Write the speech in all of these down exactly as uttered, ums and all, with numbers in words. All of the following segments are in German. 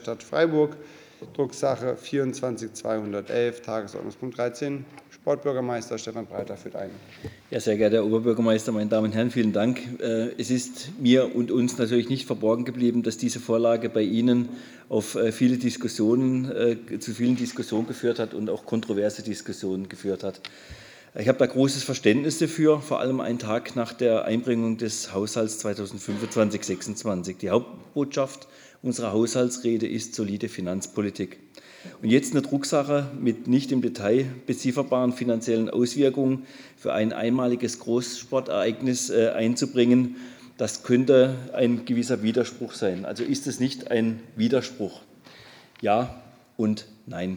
Stadt Freiburg, Drucksache vierundzwanzig zweihundertelf, Tagesordnungspunkt dreizehn. Sportbürgermeister Stefan Breiter führt ein. Ja, sehr geehrter Herr Oberbürgermeister, meine Damen und Herren, vielen Dank. Es ist mir und uns natürlich nicht verborgen geblieben, dass diese Vorlage bei Ihnen auf viele Diskussionen, zu vielen Diskussionen geführt hat und auch kontroverse Diskussionen geführt hat. Ich habe da großes Verständnis dafür, vor allem einen Tag nach der Einbringung des Haushalts zweitausendfünfundzwanzig sechsundzwanzig. Die Hauptbotschaft unserer Haushaltsrede ist solide Finanzpolitik. Und jetzt eine Drucksache mit nicht im Detail bezifferbaren finanziellen Auswirkungen für ein einmaliges Großsportereignis äh, einzubringen, das könnte ein gewisser Widerspruch sein. Also ist es nicht ein Widerspruch? Ja und nein.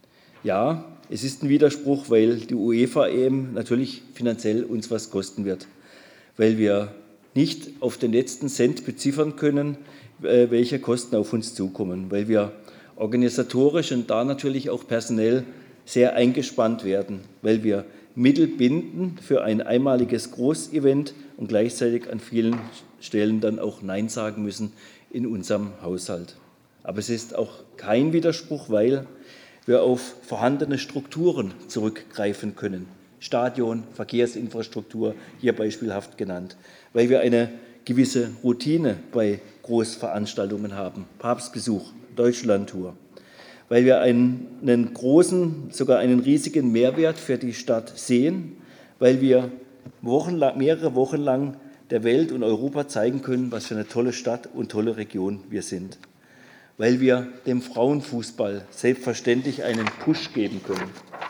Ja, es ist ein Widerspruch, weil die UEFA-E M natürlich finanziell uns was kosten wird, weil wir nicht auf den letzten Cent beziffern können, welche Kosten auf uns zukommen, weil wir organisatorisch und da natürlich auch personell sehr eingespannt werden, weil wir Mittel binden für ein einmaliges Großevent und gleichzeitig an vielen Stellen dann auch Nein sagen müssen in unserem Haushalt. Aber es ist auch kein Widerspruch, weil wir auf vorhandene Strukturen zurückgreifen können. Stadion, Verkehrsinfrastruktur, hier beispielhaft genannt, weil wir eine gewisse Routine bei Großveranstaltungen haben, Papstbesuch, Deutschlandtour, weil wir einen, einen großen, sogar einen riesigen Mehrwert für die Stadt sehen, weil wir wochenlang, mehrere Wochen lang der Welt und Europa zeigen können, was für eine tolle Stadt und tolle Region wir sind, weil wir dem Frauenfußball selbstverständlich einen Push geben können,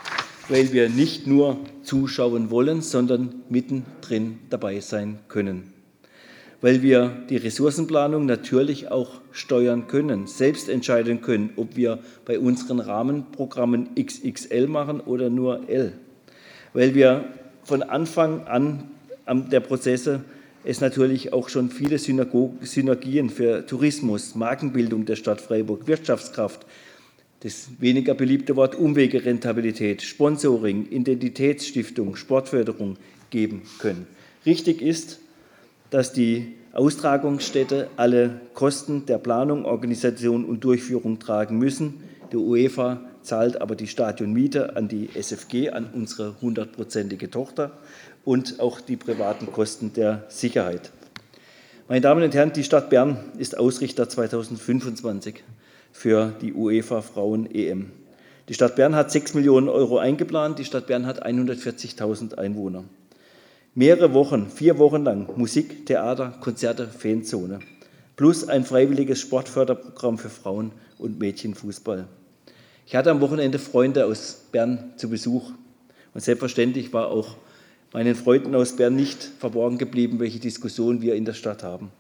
weil wir nicht nur zuschauen wollen, sondern mittendrin dabei sein können, weil wir die Ressourcenplanung natürlich auch steuern können, selbst entscheiden können, ob wir bei unseren Rahmenprogrammen X X L machen oder nur L, weil wir von Anfang an der Prozesse es natürlich auch schon viele Synergien für Tourismus, Markenbildung der Stadt Freiburg, Wirtschaftskraft, das weniger beliebte Wort Umwegerentabilität, Sponsoring, Identitätsstiftung, Sportförderung geben können. Richtig ist, dass die Austragungsstätte alle Kosten der Planung, Organisation und Durchführung tragen müssen. Die UEFA zahlt aber die Stadionmiete an die S F G, an unsere hundertprozentige Tochter und auch die privaten Kosten der Sicherheit. Meine Damen und Herren, die Stadt Bern ist Ausrichter zweitausendfünfundzwanzig für die UEFA Frauen-E M. Die Stadt Bern hat sechs Millionen Euro eingeplant, die Stadt Bern hat hundertvierzigtausend Einwohner. Mehrere Wochen, vier Wochen lang Musik, Theater, Konzerte, Fanzone, plus ein freiwilliges Sportförderprogramm für Frauen- und Mädchenfußball. Ich hatte am Wochenende Freunde aus Bern zu Besuch und selbstverständlich war auch meinen Freunden aus Bern nicht verborgen geblieben, welche Diskussion wir in der Stadt haben.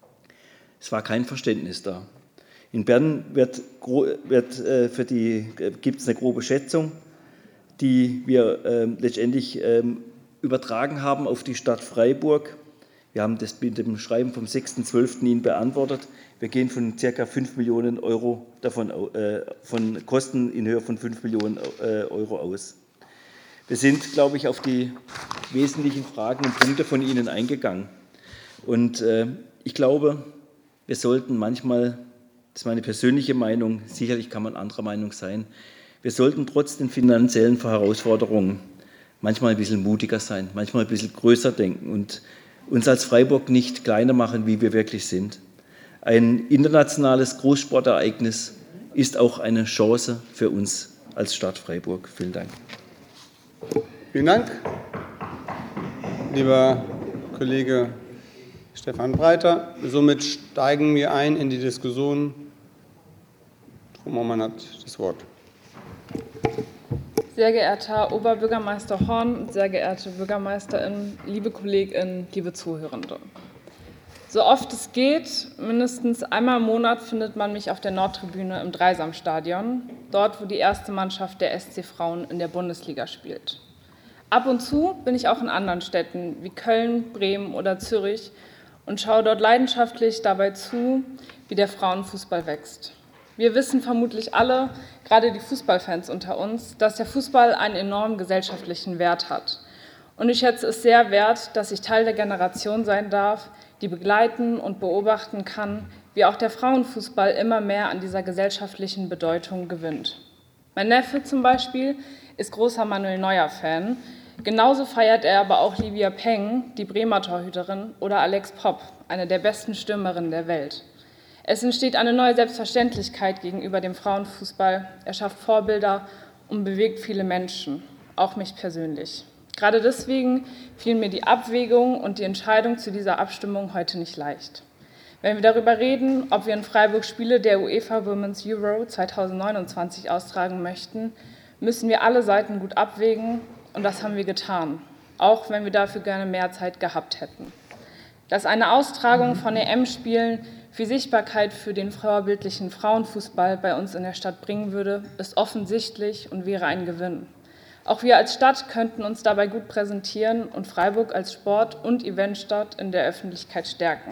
Es war kein Verständnis da. In Bern wird, wird, äh, für die, äh, gibt es eine grobe Schätzung, die wir äh, letztendlich äh, übertragen haben auf die Stadt Freiburg. Wir haben das mit dem Schreiben vom sechsten zwölften Ihnen beantwortet. Wir gehen von ca. fünf Millionen Euro davon, äh, von Kosten in Höhe von fünf Millionen äh, Euro aus. Wir sind, glaube ich, auf die wesentlichen Fragen und Punkte von Ihnen eingegangen. Und äh, ich glaube, wir sollten manchmal, das ist meine persönliche Meinung, sicherlich kann man anderer Meinung sein, wir sollten trotz den finanziellen Herausforderungen manchmal ein bisschen mutiger sein, manchmal ein bisschen größer denken und uns als Freiburg nicht kleiner machen, wie wir wirklich sind. Ein internationales Großsportereignis ist auch eine Chance für uns als Stadt Freiburg. Vielen Dank. Vielen Dank, lieber Kollege Stefan Breiter. Somit steigen wir ein in die Diskussion. Frau Mommann hat das Wort. Sehr geehrter Herr Oberbürgermeister Horn, sehr geehrte BürgermeisterInnen, liebe KollegInnen, liebe Zuhörende. So oft es geht, mindestens einmal im Monat findet man mich auf der Nordtribüne im Dreisamstadion, dort, wo die erste Mannschaft der S C Frauen in der Bundesliga spielt. Ab und zu bin ich auch in anderen Städten wie Köln, Bremen oder Zürich und schaue dort leidenschaftlich dabei zu, wie der Frauenfußball wächst. Wir wissen vermutlich alle, gerade die Fußballfans unter uns, dass der Fußball einen enormen gesellschaftlichen Wert hat. Und ich schätze es sehr wert, dass ich Teil der Generation sein darf, die begleiten und beobachten kann, wie auch der Frauenfußball immer mehr an dieser gesellschaftlichen Bedeutung gewinnt. Mein Neffe zum Beispiel ist großer Manuel Neuer-Fan. Genauso feiert er aber auch Livia Peng, die Bremer Torhüterin, oder Alex Popp, eine der besten Stürmerinnen der Welt. Es entsteht eine neue Selbstverständlichkeit gegenüber dem Frauenfußball. Er schafft Vorbilder und bewegt viele Menschen, auch mich persönlich. Gerade deswegen fielen mir die Abwägung und die Entscheidung zu dieser Abstimmung heute nicht leicht. Wenn wir darüber reden, ob wir in Freiburg Spiele der UEFA Women's Euro zweitausendneunundzwanzig austragen möchten, müssen wir alle Seiten gut abwägen, und das haben wir getan, auch wenn wir dafür gerne mehr Zeit gehabt hätten. Dass eine Austragung von E M-Spielen viel Sichtbarkeit für den vorbildlichen Frauenfußball bei uns in der Stadt bringen würde, ist offensichtlich und wäre ein Gewinn. Auch wir als Stadt könnten uns dabei gut präsentieren und Freiburg als Sport- und Eventstadt in der Öffentlichkeit stärken.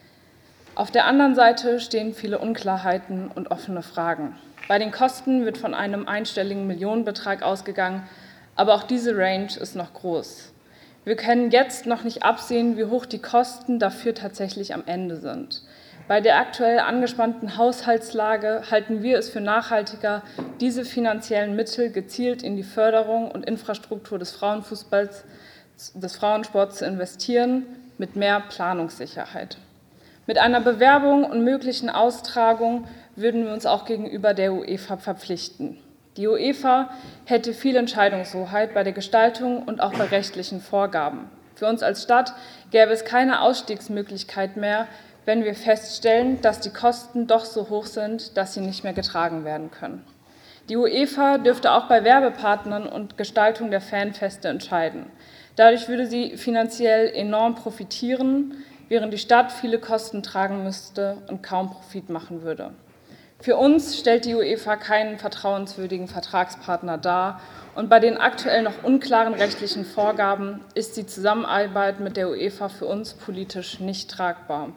Auf der anderen Seite stehen viele Unklarheiten und offene Fragen. Bei den Kosten wird von einem einstelligen Millionenbetrag ausgegangen, aber auch diese Range ist noch groß. Wir können jetzt noch nicht absehen, wie hoch die Kosten dafür tatsächlich am Ende sind. Bei der aktuell angespannten Haushaltslage halten wir es für nachhaltiger, diese finanziellen Mittel gezielt in die Förderung und Infrastruktur des Frauenfußballs, des Frauensports zu investieren, mit mehr Planungssicherheit. Mit einer Bewerbung und möglichen Austragung würden wir uns auch gegenüber der UEFA verpflichten. Die UEFA hätte viel Entscheidungshoheit bei der Gestaltung und auch bei rechtlichen Vorgaben. Für uns als Stadt gäbe es keine Ausstiegsmöglichkeit mehr, wenn wir feststellen, dass die Kosten doch so hoch sind, dass sie nicht mehr getragen werden können. Die UEFA dürfte auch bei Werbepartnern und Gestaltung der Fanfeste entscheiden. Dadurch würde sie finanziell enorm profitieren, während die Stadt viele Kosten tragen müsste und kaum Profit machen würde. Für uns stellt die UEFA keinen vertrauenswürdigen Vertragspartner dar, und bei den aktuell noch unklaren rechtlichen Vorgaben ist die Zusammenarbeit mit der UEFA für uns politisch nicht tragbar.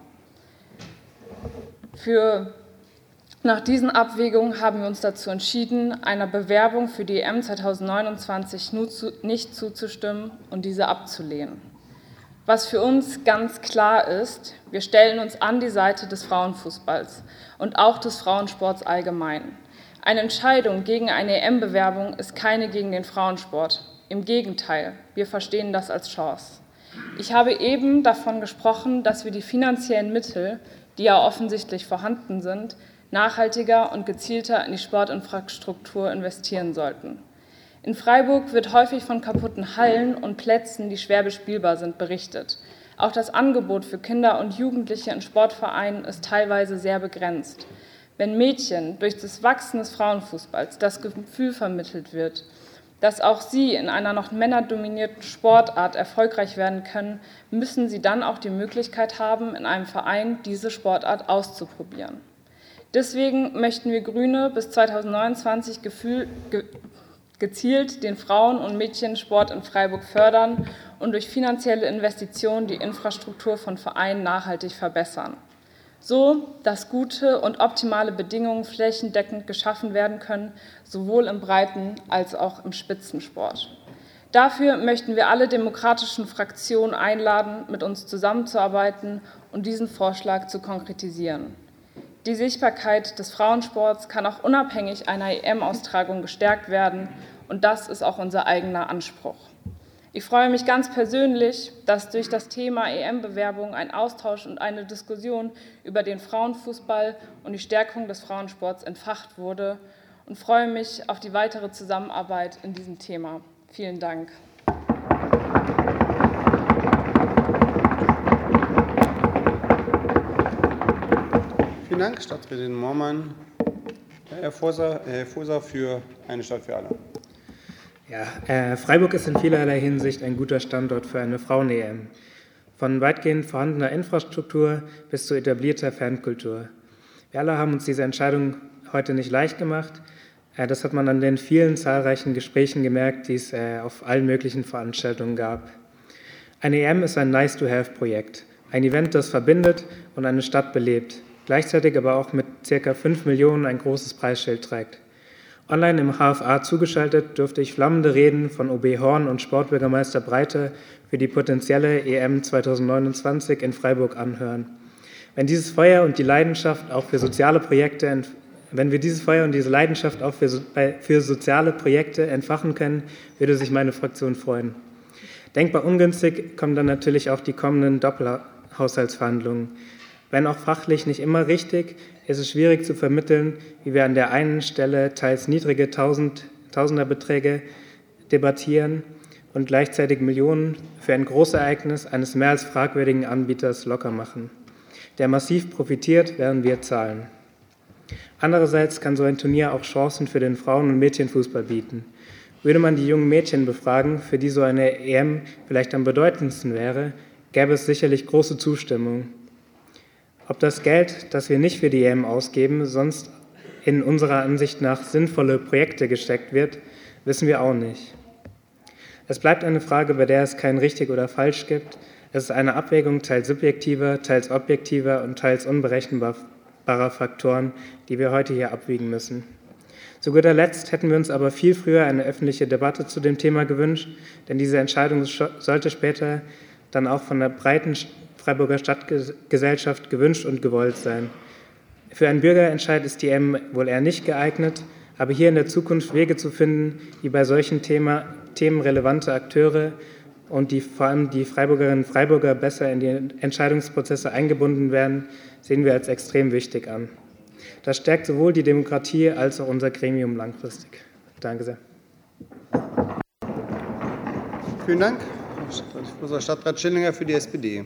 Für, nach diesen Abwägungen haben wir uns dazu entschieden, einer Bewerbung für die E M zweitausendneunundzwanzig nicht zuzustimmen und diese abzulehnen. Was für uns ganz klar ist, wir stellen uns an die Seite des Frauenfußballs und auch des Frauensports allgemein. Eine Entscheidung gegen eine E M-Bewerbung ist keine gegen den Frauensport. Im Gegenteil, wir verstehen das als Chance. Ich habe eben davon gesprochen, dass wir die finanziellen Mittel, die ja offensichtlich vorhanden sind, nachhaltiger und gezielter in die Sportinfrastruktur investieren sollten. In Freiburg wird häufig von kaputten Hallen und Plätzen, die schwer bespielbar sind, berichtet. Auch das Angebot für Kinder und Jugendliche in Sportvereinen ist teilweise sehr begrenzt. Wenn Mädchen durch das Wachsen des Frauenfußballs das Gefühl vermittelt wird, dass auch sie in einer noch männerdominierten Sportart erfolgreich werden können, müssen sie dann auch die Möglichkeit haben, in einem Verein diese Sportart auszuprobieren. Deswegen möchten wir Grüne bis zweitausendneunundzwanzig Gefühl, ge, gezielt den Frauen- und Mädchensport in Freiburg fördern und durch finanzielle Investitionen die Infrastruktur von Vereinen nachhaltig verbessern, so dass gute und optimale Bedingungen flächendeckend geschaffen werden können, sowohl im Breiten- als auch im Spitzensport. Dafür möchten wir alle demokratischen Fraktionen einladen, mit uns zusammenzuarbeiten und diesen Vorschlag zu konkretisieren. Die Sichtbarkeit des Frauensports kann auch unabhängig einer E M-Austragung gestärkt werden, und das ist auch unser eigener Anspruch. Ich freue mich ganz persönlich, dass durch das Thema E M-Bewerbung ein Austausch und eine Diskussion über den Frauenfußball und die Stärkung des Frauensports entfacht wurde, und freue mich auf die weitere Zusammenarbeit in diesem Thema. Vielen Dank. Vielen Dank, Stadträtin Moormann. Herr Fuhrser, Herr Fuhrser für Eine Stadt für alle. Ja, äh, Freiburg ist in vielerlei Hinsicht ein guter Standort für eine Frauen-E M. Von weitgehend vorhandener Infrastruktur bis zu etablierter Fankultur. Wir alle haben uns diese Entscheidung heute nicht leicht gemacht. Äh, das hat man an den vielen zahlreichen Gesprächen gemerkt, die es äh, auf allen möglichen Veranstaltungen gab. Eine E M ist ein Nice-to-have-Projekt. Ein Event, das verbindet und eine Stadt belebt. Gleichzeitig aber auch mit ca. fünf Millionen ein großes Preisschild trägt. Online im H F A zugeschaltet durfte ich flammende Reden von O B Horn und Sportbürgermeister Breiter für die potenzielle E M zweitausendneunundzwanzig in Freiburg anhören. Wenn dieses Feuer und die Leidenschaft auch für soziale Projekte, wenn wir dieses Feuer und diese Leidenschaft auch für, für soziale Projekte entfachen können, würde sich meine Fraktion freuen. Denkbar ungünstig kommen dann natürlich auch die kommenden Doppelhaushaltsverhandlungen. Wenn auch fachlich nicht immer richtig, ist es schwierig zu vermitteln, wie wir an der einen Stelle teils niedrige Tausend, Tausenderbeträge debattieren und gleichzeitig Millionen für ein Großereignis eines mehr als fragwürdigen Anbieters locker machen, der massiv profitiert, während wir zahlen. Andererseits kann so ein Turnier auch Chancen für den Frauen- und Mädchenfußball bieten. Würde man die jungen Mädchen befragen, für die so eine E M vielleicht am bedeutendsten wäre, gäbe es sicherlich große Zustimmung. Ob das Geld, das wir nicht für die E M ausgeben, sonst in unserer Ansicht nach sinnvolle Projekte gesteckt wird, wissen wir auch nicht. Es bleibt eine Frage, bei der es kein richtig oder falsch gibt. Es ist eine Abwägung teils subjektiver, teils objektiver und teils unberechenbarer Faktoren, die wir heute hier abwiegen müssen. Zu guter Letzt hätten wir uns aber viel früher eine öffentliche Debatte zu dem Thema gewünscht, denn diese Entscheidung sollte später dann auch von der breiten Freiburger Stadtgesellschaft gewünscht und gewollt sein. Für einen Bürgerentscheid ist die E M wohl eher nicht geeignet, aber hier in der Zukunft Wege zu finden, wie bei solchen Thema, Themen relevante Akteure und die, vor allem die Freiburgerinnen und Freiburger besser in die Entscheidungsprozesse eingebunden werden, sehen wir als extrem wichtig an. Das stärkt sowohl die Demokratie als auch unser Gremium langfristig. Danke sehr. Vielen Dank. Unser Stadtrat Schillinger für die S P D.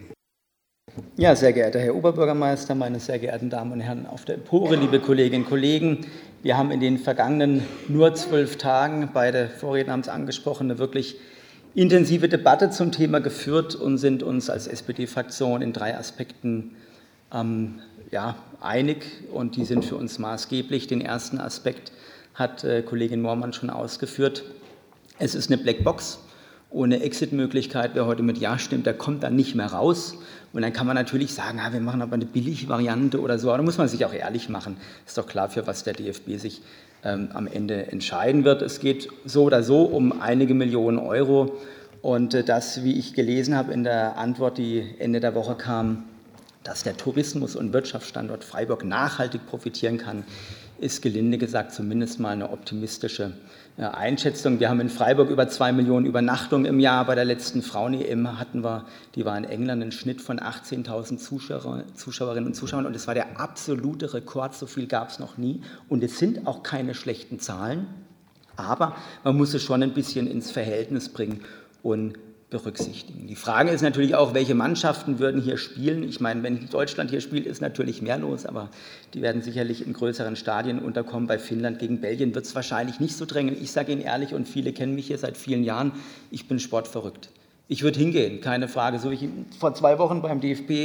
Ja, sehr geehrter Herr Oberbürgermeister, meine sehr geehrten Damen und Herren auf der Empore, liebe Kolleginnen und Kollegen, wir haben in den vergangenen nur zwölf Tagen, beide Vorredner haben es angesprochen, eine wirklich intensive Debatte zum Thema geführt und sind uns als S P D-Fraktion in drei Aspekten ähm, ja, einig und die sind für uns maßgeblich. Den ersten Aspekt hat äh, Kollegin Moormann schon ausgeführt. Es ist eine Blackbox. Ohne Exit-Möglichkeit, wer heute mit Ja stimmt, der kommt dann nicht mehr raus. Und dann kann man natürlich sagen, ja, wir machen aber eine billige Variante oder so. Aber da muss man sich auch ehrlich machen. Ist doch klar, für was der D F B sich ähm, am Ende entscheiden wird. Es geht so oder so um einige Millionen Euro. Und äh, das, wie ich gelesen habe in der Antwort, die Ende der Woche kam, dass der Tourismus- und Wirtschaftsstandort Freiburg nachhaltig profitieren kann, ist gelinde gesagt zumindest mal eine optimistische Einschätzung. Wir haben in Freiburg über zwei Millionen Übernachtungen im Jahr. Bei der letzten Frauen-E M hatten wir, die war in England, einen Schnitt von achtzehntausend Zuschauer, Zuschauerinnen und Zuschauern. Und es war der absolute Rekord, so viel gab es noch nie. Und es sind auch keine schlechten Zahlen, aber man muss es schon ein bisschen ins Verhältnis bringen und berücksichtigen. Die Frage ist natürlich auch, welche Mannschaften würden hier spielen. Ich meine, wenn Deutschland hier spielt, ist natürlich mehr los, aber die werden sicherlich in größeren Stadien unterkommen. Bei Finnland gegen Belgien wird es wahrscheinlich nicht so drängen. Ich sage Ihnen ehrlich, und viele kennen mich hier seit vielen Jahren, ich bin sportverrückt. Ich würde hingehen, keine Frage. So wie ich vor zwei Wochen beim D F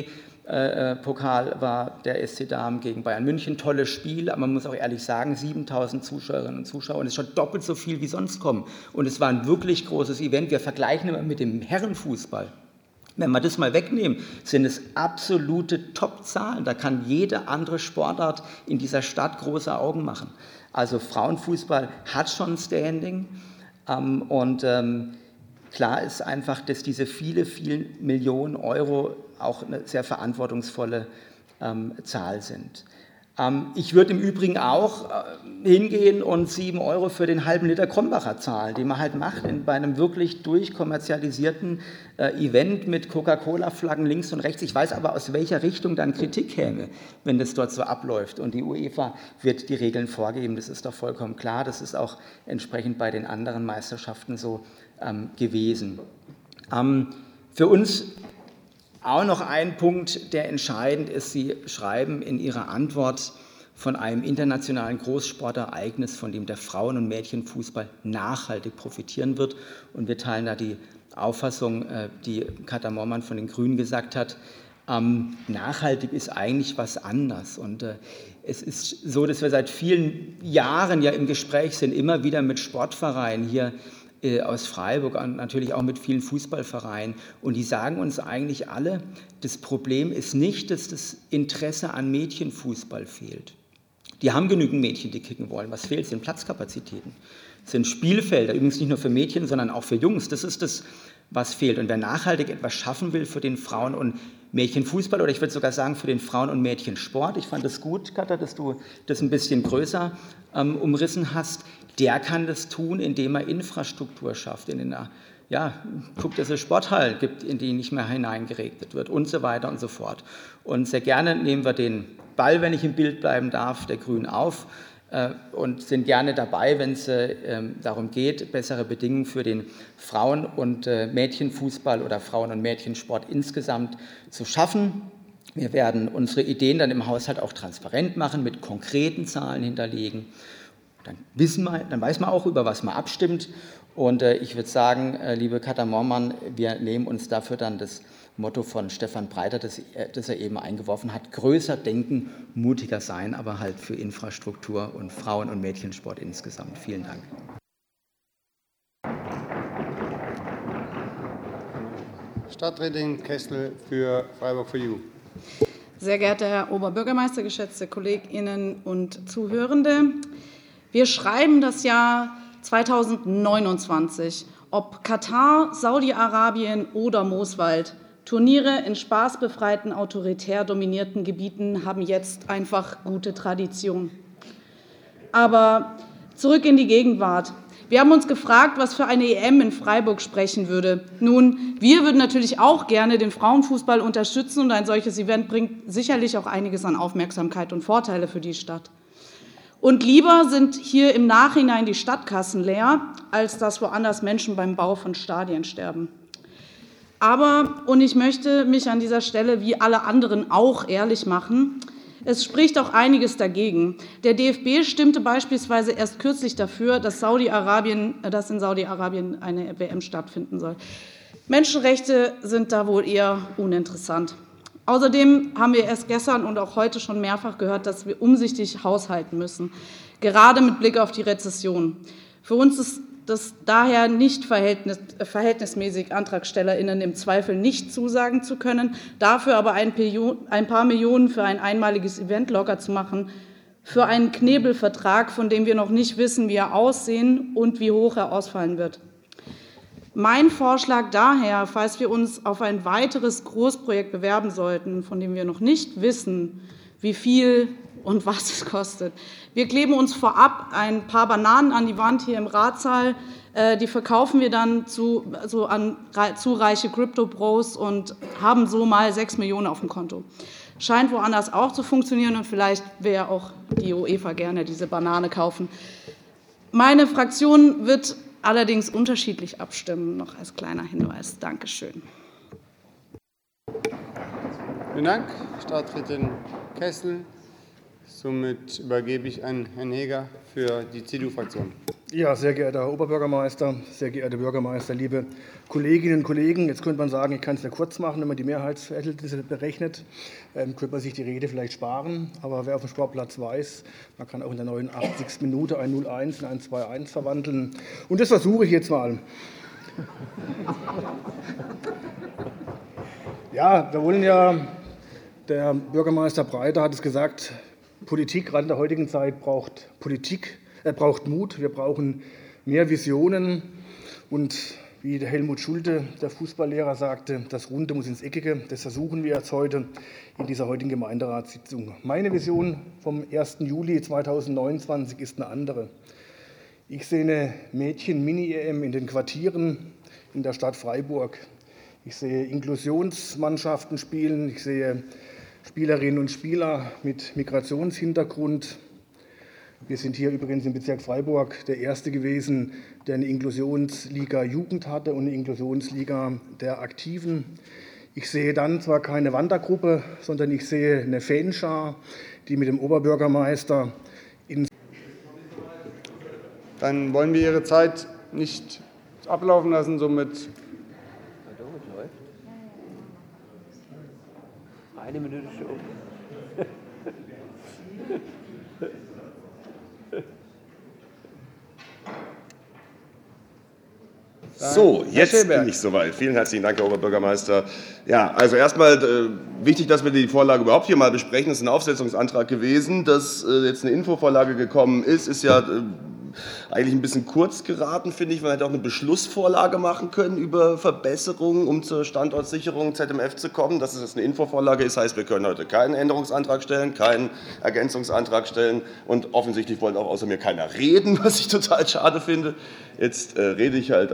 B-Pokal war, der S C Damen gegen Bayern München, tolles Spiel, aber man muss auch ehrlich sagen, siebentausend Zuschauerinnen und Zuschauer, und es ist schon doppelt so viel wie sonst kommen. Und es war ein wirklich großes Event. Wir vergleichen immer mit dem Herrenfußball. Wenn wir das mal wegnehmen, sind es absolute Top-Zahlen. Da kann jede andere Sportart in dieser Stadt große Augen machen. Also Frauenfußball hat schon Standing ähm, und ähm, klar ist einfach, dass diese viele, vielen Millionen Euro auch eine sehr verantwortungsvolle ähm, Zahl sind. Ähm, ich würde im Übrigen auch äh, hingehen und sieben Euro für den halben Liter Krombacher zahlen, den man halt macht in, bei einem wirklich durchkommerzialisierten äh, Event mit Coca-Cola-Flaggen links und rechts. Ich weiß aber, aus welcher Richtung dann Kritik käme, wenn das dort so abläuft. Und die UEFA wird die Regeln vorgeben, das ist doch vollkommen klar. Das ist auch entsprechend bei den anderen Meisterschaften so ähm, gewesen. Ähm, für uns auch noch ein Punkt, der entscheidend ist. Sie schreiben in Ihrer Antwort von einem internationalen Großsportereignis, von dem der Frauen- und Mädchenfußball nachhaltig profitieren wird. Und wir teilen da die Auffassung, die Katja Moormann von den Grünen gesagt hat. Ähm, nachhaltig ist eigentlich was anderes. Und äh, es ist so, dass wir seit vielen Jahren ja im Gespräch sind, immer wieder mit Sportvereinen hier aus Freiburg und natürlich auch mit vielen Fußballvereinen. Und die sagen uns eigentlich alle, das Problem ist nicht, dass das Interesse an Mädchenfußball fehlt. Die haben genügend Mädchen, die kicken wollen. Was fehlt? Sind Platzkapazitäten. Es sind Spielfelder, übrigens nicht nur für Mädchen, sondern auch für Jungs. Das ist das, was fehlt. Und wer nachhaltig etwas schaffen will für den Frauen- und Mädchenfußball oder ich würde sogar sagen für den Frauen- und Mädchensport. Ich fand es gut, Katha, dass du das ein bisschen größer ähm, umrissen hast. Der kann das tun, indem er Infrastruktur schafft, in den, ja, guckt, dass es Sporthallen gibt, in die nicht mehr hineingeregnet wird und so weiter und so fort. Und sehr gerne nehmen wir den Ball, wenn ich im Bild bleiben darf, der Grünen auf äh, und sind gerne dabei, wenn es äh, darum geht, bessere Bedingungen für den Frauen- und äh, Mädchenfußball oder Frauen- und Mädchensport insgesamt zu schaffen. Wir werden unsere Ideen dann im Haushalt auch transparent machen, mit konkreten Zahlen hinterlegen. Dann, wissen wir, dann weiß man auch, über was man abstimmt. Und äh, ich würde sagen, äh, liebe Katha Mormann, wir nehmen uns dafür dann das Motto von Stefan Breiter, das, äh, das er eben eingeworfen hat, größer denken, mutiger sein, aber halt für Infrastruktur und Frauen- und Mädchensport insgesamt. Vielen Dank. Stadträtin Kessel für Freiburg for You. Sehr geehrter Herr Oberbürgermeister, geschätzte KollegInnen und Zuhörende, wir schreiben das Jahr zweitausendneunundzwanzig. Ob Katar, Saudi-Arabien oder Mooswald, Turniere in spaßbefreiten, autoritär dominierten Gebieten haben jetzt einfach gute Tradition. Aber zurück in die Gegenwart. Wir haben uns gefragt, was für eine E M in Freiburg sprechen würde. Nun, wir würden natürlich auch gerne den Frauenfußball unterstützen, und ein solches Event bringt sicherlich auch einiges an Aufmerksamkeit und Vorteile für die Stadt. Und lieber sind hier im Nachhinein die Stadtkassen leer, als dass woanders Menschen beim Bau von Stadien sterben. Aber, und ich möchte mich an dieser Stelle wie alle anderen auch ehrlich machen, es spricht auch einiges dagegen. Der D F B stimmte beispielsweise erst kürzlich dafür, dass, Saudi-Arabien, dass in Saudi-Arabien eine W M stattfinden soll. Menschenrechte sind da wohl eher uninteressant. Außerdem haben wir erst gestern und auch heute schon mehrfach gehört, dass wir umsichtig haushalten müssen, gerade mit Blick auf die Rezession. Für uns ist das daher nicht verhältnis, verhältnismäßig, AntragstellerInnen im Zweifel nicht zusagen zu können, dafür aber ein paar Millionen für ein einmaliges Event locker zu machen, für einen Knebelvertrag, von dem wir noch nicht wissen, wie er aussehen und wie hoch er ausfallen wird. Mein Vorschlag daher, falls wir uns auf ein weiteres Großprojekt bewerben sollten, von dem wir noch nicht wissen, wie viel und was es kostet. Wir kleben uns vorab ein paar Bananen an die Wand hier im Ratssaal. Die verkaufen wir dann zu, so an zu reiche Crypto-Bros und haben so mal sechs Millionen auf dem Konto. Scheint woanders auch zu funktionieren, und vielleicht will ja auch die UEFA gerne diese Banane kaufen. Meine Fraktion wird allerdings unterschiedlich abstimmen, noch als kleiner Hinweis. Dankeschön. Vielen Dank, Stadträtin Kessel. Somit übergebe ich an Herrn Heger für die C D U-Fraktion. Ja, sehr geehrter Herr Oberbürgermeister, sehr geehrte Bürgermeister, liebe Kolleginnen und Kollegen, jetzt könnte man sagen, ich kann es ja kurz machen, wenn man die Mehrheitsverhältnisse berechnet, ähm, könnte man sich die Rede vielleicht sparen. Aber wer auf dem Sportplatz weiß, man kann auch in der neunundachtzigsten Minute ein null eins in ein zwei eins verwandeln. Und das versuche ich jetzt mal. Ja, wir wollen ja, der Bürgermeister Breiter hat es gesagt, Politik, gerade in der heutigen Zeit, braucht Politik, er braucht Mut, wir brauchen mehr Visionen. Und wie der Helmut Schulte, der Fußballlehrer, sagte, das Runde muss ins Eckige. Das versuchen wir jetzt heute in dieser heutigen Gemeinderatssitzung. Meine Vision vom ersten Juli zweitausendneunundzwanzig ist eine andere. Ich sehe eine Mädchen-Mini-E M in den Quartieren in der Stadt Freiburg. Ich sehe Inklusionsmannschaften spielen, ich sehe Spielerinnen und Spieler mit Migrationshintergrund. Wir sind hier übrigens im Bezirk Freiburg der Erste gewesen, der eine Inklusionsliga Jugend hatte und eine Inklusionsliga der Aktiven. Ich sehe dann zwar keine Wandergruppe, sondern ich sehe eine Fanschar, die mit dem Oberbürgermeister in. Dann wollen wir Ihre Zeit nicht ablaufen lassen, somit. Eine Minute schon. So, jetzt bin ich soweit. Vielen herzlichen Dank, Herr Oberbürgermeister. Ja, also erstmal äh, wichtig, dass wir die Vorlage überhaupt hier mal besprechen. Es ist ein Aufsetzungsantrag gewesen. Dass äh, jetzt eine Infovorlage gekommen ist, ist ja äh, eigentlich ein bisschen kurz geraten, finde ich. Man hätte auch eine Beschlussvorlage machen können über Verbesserungen, um zur Standortsicherung Z M F zu kommen. Dass es jetzt eine Infovorlage ist, heißt, wir können heute keinen Änderungsantrag stellen, keinen Ergänzungsantrag stellen und offensichtlich wollte auch außer mir keiner reden, was ich total schade finde. Jetzt äh, rede ich halt